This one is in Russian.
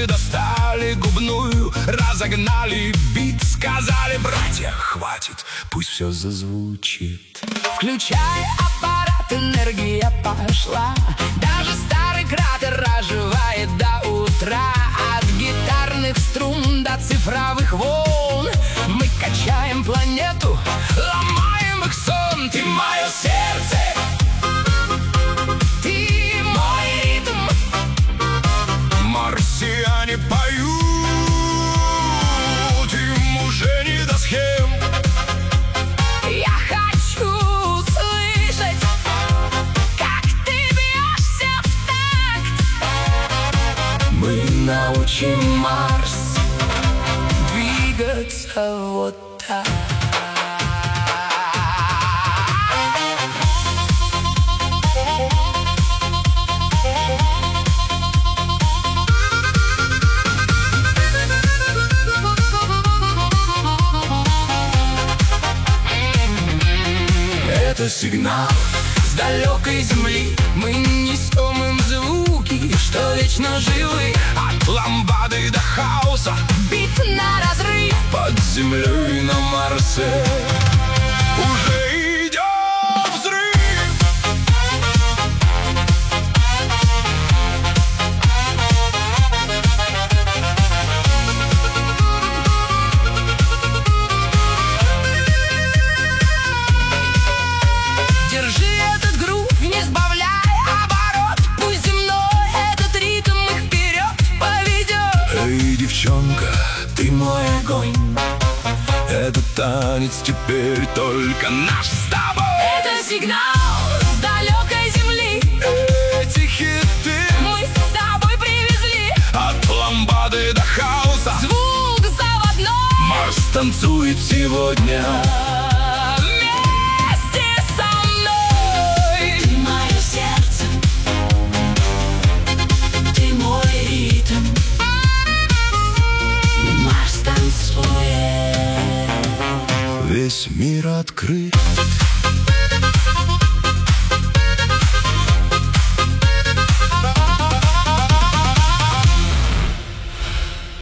ламбады достали губную, разогнали бит, сказали: братья, хватит, пусть все зазвучит. Включай аппарат, энергия пошла, даже старый кратер оживает до утра. От гитарных струн до цифровых волн мы качаем планету, ломаем их сон. Ты мое сердце, ты мой ритм. Марсиане поют, им уже не до схем. Я хочу слышать, как ты бьешься в такт. Мы научим Марс двигаться вот так. Это сигнал с далекой земли. Мы несем им звуки, что вечно живы. От ламбады до хаоса, бит на разрыв. Под землей на Марсе уже идет взрыв. Держи этот грув, не сбавляй оборот. Пусть земной этот ритм их вперед поведет. Эй, девчонка, ты мой огонь. Этот танец теперь только наш с тобой. Это сигнал с далекой земли. Эти хиты мы с собой привезли. От ламбады до хаоса, звук заводной. Марс танцует сегодня вместе со мной. Ты мое сердце, ты мой ритм. Марс танцует. Весь мир открыт.